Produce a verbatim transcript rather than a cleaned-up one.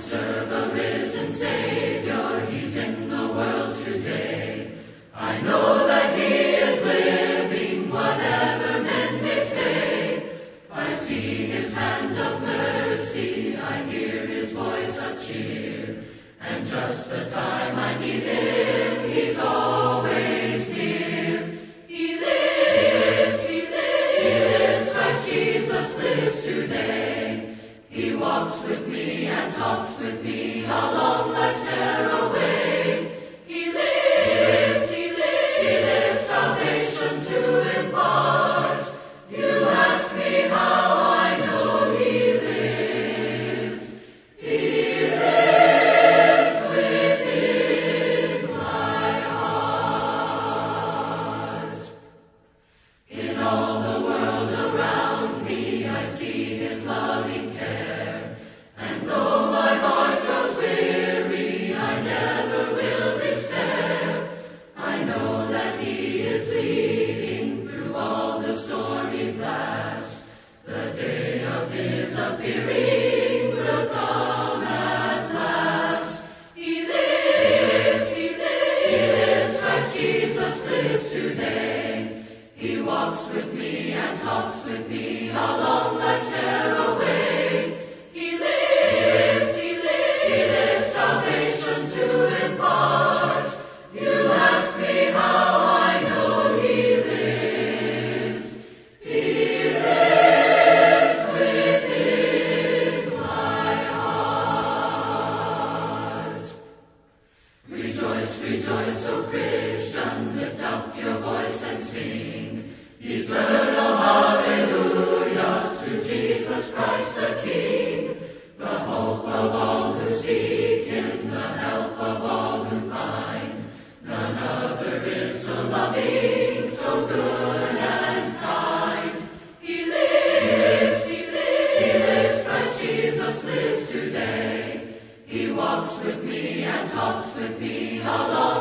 serve a risen Savior, He's in the world today. I know that He is living, whatever men may say. I see His hand of mercy, I hear His voice of cheer, and just the time I need Him, He's always near. He lives, He lives, He lives, Christ Jesus lives today. He walks with me and talks with me along life's narrow way. He lives, He lives, He lives, salvation to impart. You ask me how I know He lives. He lives within my heart. In all the world around me I see His loving care, and though my heart grows weary, I never will despair. I know that He is leading through all the stormy blasts. The day of His appearing will come at last. He lives, He lives, He lives, Christ Jesus lives today. He walks with me and talks with me along life's narrow way. He lives, He lives, He lives, salvation to impart. You ask me how I know He lives. He lives within my heart. Rejoice, rejoice, O Christian, lift up your voice and sing eternal hallelujahs to Jesus Christ the King, the hope of all who seek Him, the help of all who find. None other is so loving, so good and kind. He lives, He lives, He lives, Christ Jesus lives today. He walks with me and talks with me along